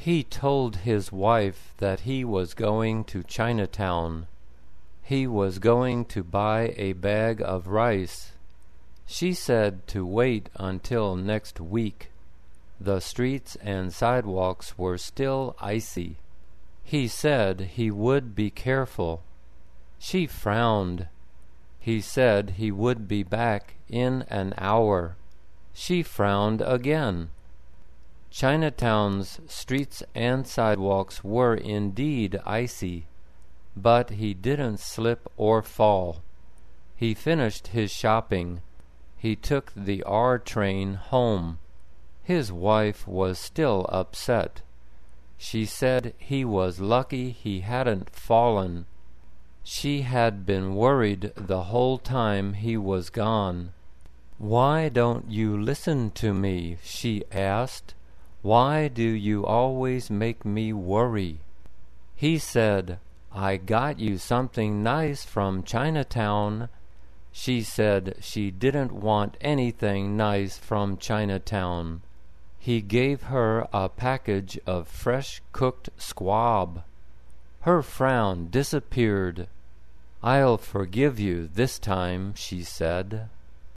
He told his wife that he was going to Chinatown. He was going to buy a bag of rice. She said to wait until next week. The streets and sidewalks were still icy. He said he would be careful. She frowned. He said he would be back in an hour. She frowned again. Chinatown's streets and sidewalks were indeed icy, but he didn't slip or fall. He finished his shopping. He took the R train home. His wife was still upset. She said he was lucky he hadn't fallen. She had been worried the whole time he was gone. "Why don't you listen to me?" she asked. "Why do you always make me worry?" He said, "I got you something nice from Chinatown." She said she didn't want anything nice from Chinatown. He gave her a package of fresh cooked squab. Her frown disappeared. "I'll forgive you this time," she said.